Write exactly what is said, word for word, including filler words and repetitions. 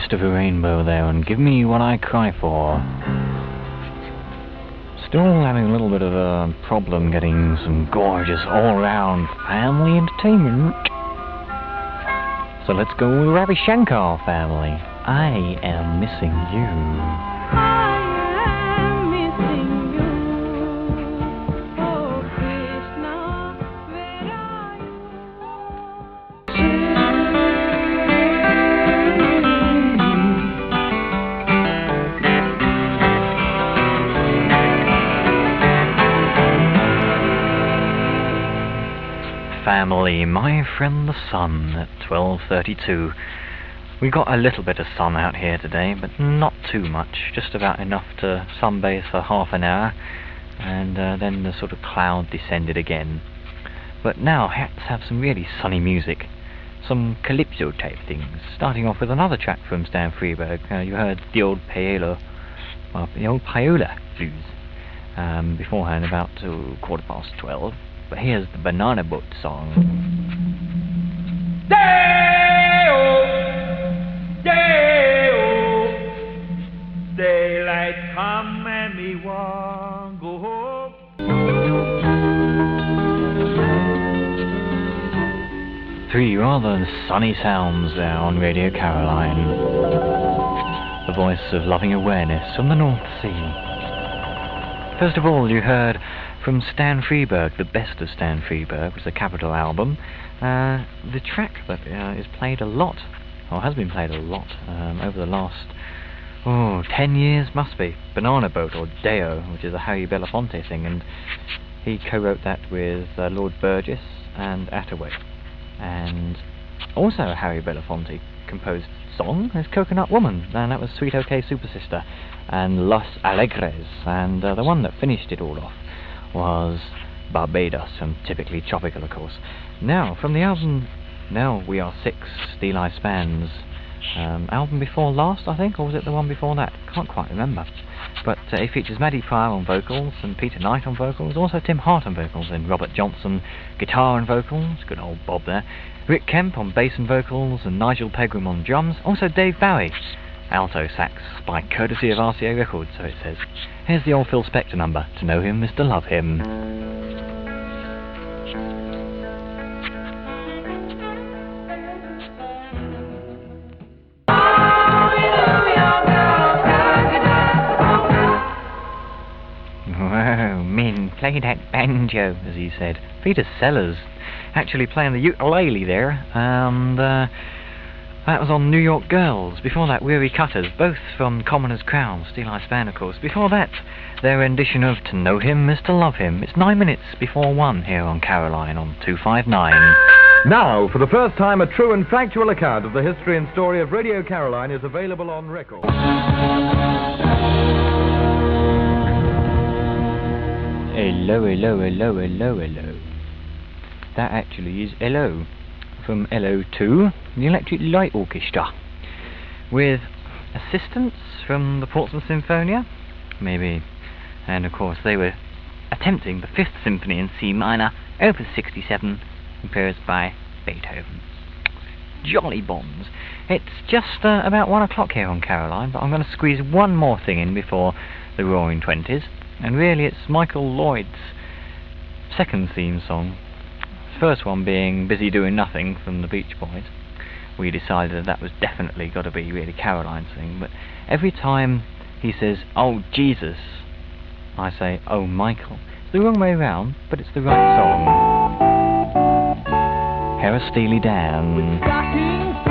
Crest of a Rainbow there, and Give Me What I Cry For. Still having a little bit of a problem getting some gorgeous all-round family entertainment. So let's go with Ravi Shankar family. I Am Missing You. Family, My Friend the Sun at twelve thirty-two. We got a little bit of sun out here today, but not too much, just about enough to sunbathe for half an hour, and uh, then the sort of cloud descended again. But now let's have some really sunny music, some calypso type things, starting off with another track from Stan Freberg. Uh, you heard the old Paola, well, the old Paola blues um, beforehand, about uh, quarter past twelve. But here's the Banana Boat song. Day-o, day-o, daylight come and me want go home. Three rather sunny sounds there on Radio Caroline. The voice of loving awareness from the North Sea. First of all, you heard from Stan Freberg, the best of Stan Freberg, was the Capital album. Uh, the track that uh, is played a lot, or has been played a lot, um, over the last, oh, ten years must be, Banana Boat, or Deo, which is a Harry Belafonte thing, and he co-wrote that with uh, Lord Burgess and Attaway. And also a Harry Belafonte composed song is Coconut Woman, and that was Sweet OK Super Sister, and Los Alegres, and uh, the one that finished it all off was Barbados, and typically tropical, of course. Now, from the album Now We Are Six, Steeleye Span's um, album before last, I think, or was it the one before that? Can't quite remember. But uh, it features Maddie Pryor on vocals, and Peter Knight on vocals, also Tim Hart on vocals, and Robert Johnson guitar and vocals, good old Bob there, Rick Kemp on bass and vocals, and Nigel Pegram on drums, also Dave Bowie, alto sax, by courtesy of R C A Records, so it says. Here's the old Phil Spector number, To Know Him is to Love Him. Whoa, Min, play that banjo, as he said. Peter Sellers actually playing the ukulele there, and uh, that was on New York Girls. Before that, Weary Cutters, both from Commoner's Crown, Steeleye Span, of course. Before that, their rendition of To Know Him is to Love Him. It's nine minutes before one here on Caroline on two five nine. Now, for the first time, a true and factual account of the history and story of Radio Caroline is available on record. Hello, hello, hello, hello, hello. That actually is Hello from L O two, the Electric Light Orchestra, with assistance from the Portsmouth Sinfonia, maybe, and of course they were attempting the Fifth Symphony in C minor, Opus sixty-seven, composed by Beethoven. Jolly bombs. It's just uh, about one o'clock here on Caroline, but I'm going to squeeze one more thing in before the Roaring Twenties, and really it's Michael Lloyd's second theme song. First one being Busy Doing Nothing from the Beach Boys. We decided that that was definitely got to be really Caroline's thing, but every time he says, "Oh Jesus," I say, "Oh Michael." It's the wrong way around, but it's the right song. Harris Steely Dan.